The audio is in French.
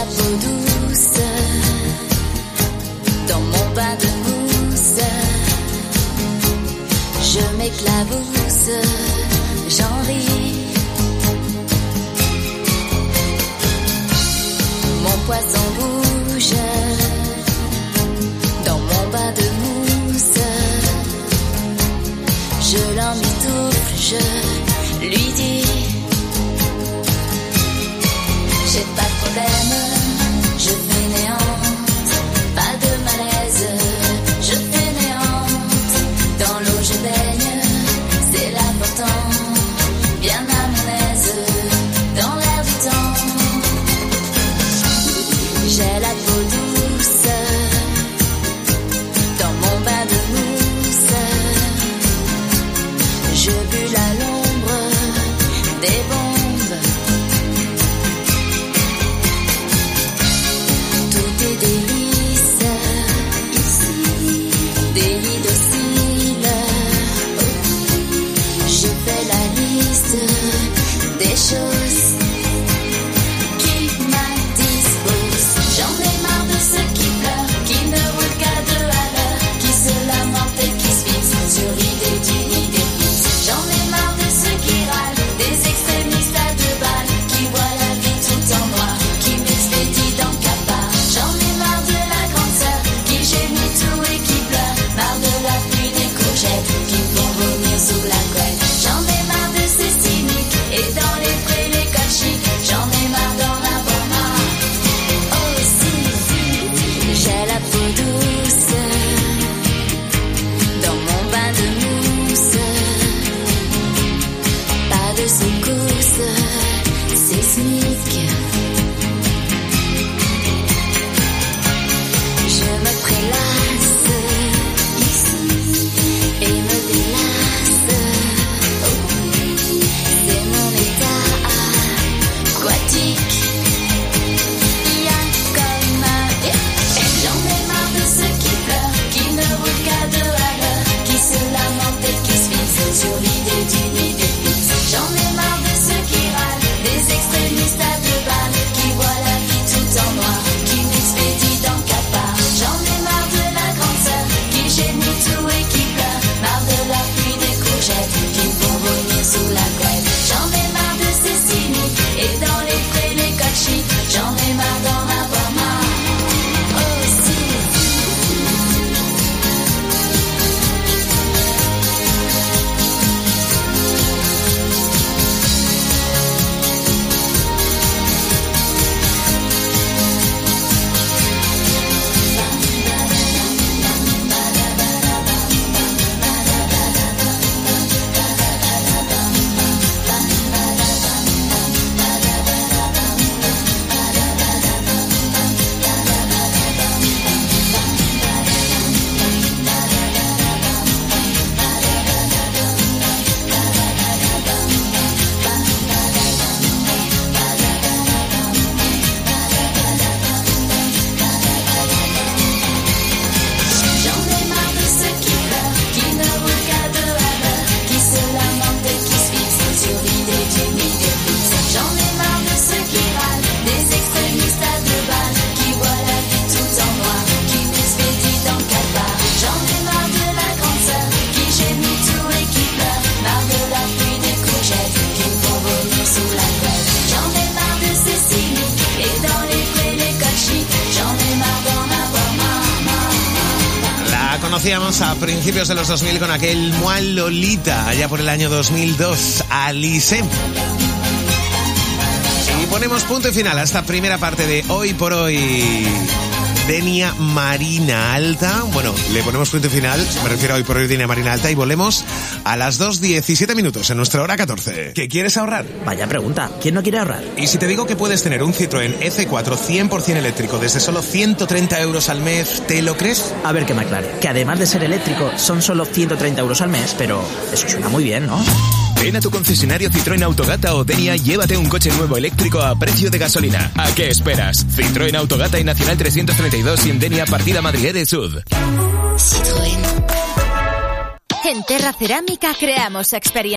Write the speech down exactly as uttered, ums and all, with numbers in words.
la peau douce dans mon bain de mousse. Je m'éclabousse, j'en ris. Mon poisson bouge dans mon bain de mousse. Je l'emmitoufle, je lui dis: j'ai pas de problème, je fainéante, pas de malaise, je fainéante. Dans l'eau je baigne, c'est l'important, bien à mon aise, dans l'air du temps. J'ai la peau douce dans mon bain de mousse. Je bulle à l'ombre des bombes. Tout est délice ici, des lits dociles. Je fais la liste des choses qui m'indisposent. J'en ai marre de ceux qui pleurent, qui ne roulent qu'à deux à l'heure, qui se lamentent et qui se fixent sur l'idée d'une idée fixe. J'en ai marre de ceux qui râlent, des extrémistes à deux balles, qui voient la vie tout en noir, qui m'expédient dans le cafard. J'en ai marre de la grande sœur, qui gémit tout et qui pleure, marre de la pluie des courgettes, qui me font vomir sous la couette. J'en ai marre de ces cyniques, et dans les prés les cols chics, j'en ai marre d'en avoir marre. Oh si, j'ai la peau douce dans mon bain de mousse. Pas de secousse sismique. Je me prélasse ici et me délasse. C'est mon état aquatique. Y a comme un... J'en ai marre de ceux qui pleurent, qui ne roulent qu'à deux à l'heure, qui se lamentent et qui se fixent sur l'idée d'une idée fixe. J'en ai marre de ceux qui râlent, des extrémistes à deux balles, qui voient la vie tout en noir, qui m'expédient dans le cafard. J'en ai marre de la grande sœur, qui gémit tout et qui pleure, marre de la pluie des courgettes, qui me font vomir sous la couette. J'en ai marre de ces cyniques, et dans les prés les cols chics, j'en ai marre d'en avoir marre. Oh si. J'en ai marre de ceux qui pleurent, qui ne roulent qu'à deux à l'heure, qui se lamentent et qui se fixent sur l'idée d'une idée fixe. J'en ai marre de ceux qui râlent, des extrémistes à deux balles, qui voient la vie tout en noir, qui m'expédient dans le cafard. J'en ai marre de la grande sœur, qui gémit tout et qui pleure, marre de la pluie des courgettes, qui me font vomir sous la couette. J'en ai marre de ces cyniques, et dans les prés les cols chics, j'en ai marre d'en avoir marre, marre, marre. La conocíamos a principios de los dos mil con aquel Moi Lolita, allá por el año dos mil dos, Alice. Y ponemos punto y final a esta primera parte de Hoy por Hoy. Denia Marina Alta. Bueno, le ponemos punto y final, me refiero a Hoy por Hoy Denia Marina Alta, y volvemos a las dos diecisiete minutos en nuestra hora catorce. ¿Qué quieres ahorrar? Vaya pregunta, ¿quién no quiere ahorrar? Y si te digo que puedes tener un Citroën E C cuatro cien por ciento eléctrico desde solo ciento treinta euros al mes, ¿te lo crees? A ver que me aclare, que además de ser eléctrico son solo ciento treinta euros al mes, pero eso suena muy bien, ¿no? Ven a tu concesionario Citroën Autogata o Denia y llévate un coche nuevo eléctrico a precio de gasolina. ¿A qué esperas? Citroën Autogata y Nacional trescientos treinta y dos y en Denia partida Madrid de Sud. Citroën. En Terra Cerámica creamos experiencias.